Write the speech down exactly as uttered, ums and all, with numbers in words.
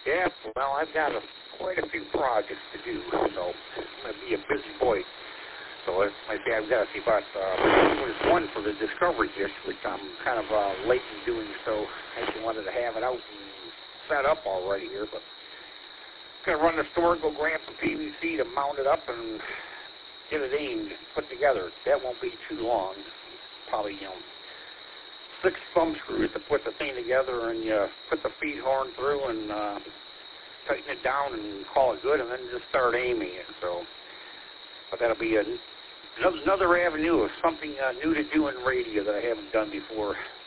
Yeah, well, I've got a, quite a few projects to do, so I'm going to be a busy boy. So as I say, I've got to see about, uh, there's one for the Discovery Dish, which I'm kind of uh, late in doing, so I actually wanted to have it out and set up already here, but I'm going to run the store, go grab some P V C to mount it up and get it aimed, put together. That won't be too long, probably, you know, six thumb screws to put the thing together, and you put the feed horn through and uh, tighten it down and call it good, and then just start aiming it. So, but that'll be a, another avenue of something uh, new to do in radio that I haven't done before.